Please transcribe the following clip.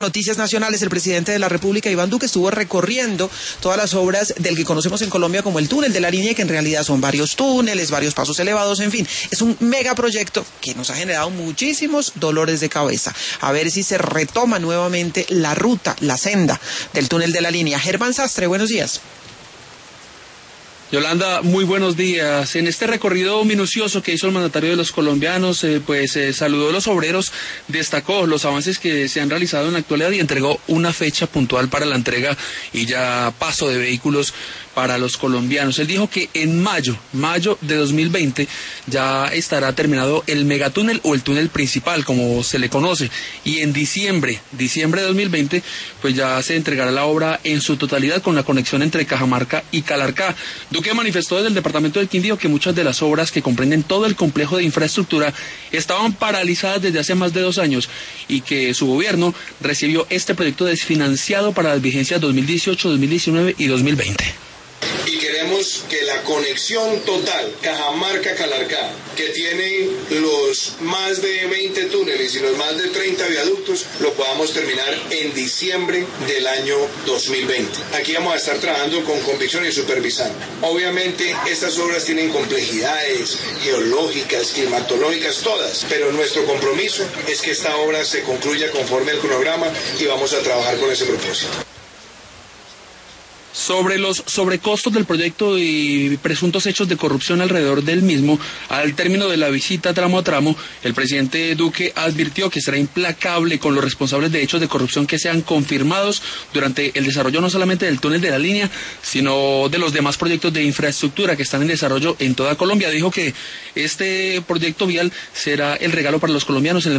Noticias nacionales, el presidente de la República, Iván Duque, estuvo recorriendo todas las obras del que conocemos en Colombia como el túnel de la línea, que en realidad son varios túneles, varios pasos elevados, en fin, es un megaproyecto que nos ha generado muchísimos dolores de cabeza. A ver si se retoma nuevamente la ruta, la senda del túnel de la línea. Germán Sastre, buenos días. Yolanda, muy buenos días. En este recorrido minucioso que hizo el mandatario de los colombianos, saludó a los obreros, destacó los avances que se han realizado en la actualidad y entregó una fecha puntual para la entrega y ya paso de vehículos para los colombianos. Él dijo que en mayo de 2020 ya estará terminado el megatúnel o el túnel principal, como se le conoce, y en diciembre de 2020 pues ya se entregará la obra en su totalidad con la conexión entre Cajamarca y Calarcá. Duque manifestó desde el departamento del Quindío que muchas de las obras que comprenden todo el complejo de infraestructura estaban paralizadas desde hace más de 2 años y que su gobierno recibió este proyecto desfinanciado para las vigencias 2018, 2019 y 2020. Y queremos que la conexión total Cajamarca-Calarcá, que tiene los más de 20 túneles y los más de 30 viaductos, lo podamos terminar en diciembre del año 2020. Aquí vamos a estar trabajando con convicción y supervisando. Obviamente estas obras tienen complejidades geológicas, climatológicas, todas, pero nuestro compromiso es que esta obra se concluya conforme al cronograma y vamos a trabajar con ese propósito. Sobre los sobrecostos del proyecto y presuntos hechos de corrupción alrededor del mismo, al término de la visita tramo a tramo, el presidente Duque advirtió que será implacable con los responsables de hechos de corrupción que sean confirmados durante el desarrollo no solamente del túnel de la línea, sino de los demás proyectos de infraestructura que están en desarrollo en toda Colombia. Dijo que este proyecto vial será el regalo para los colombianos en el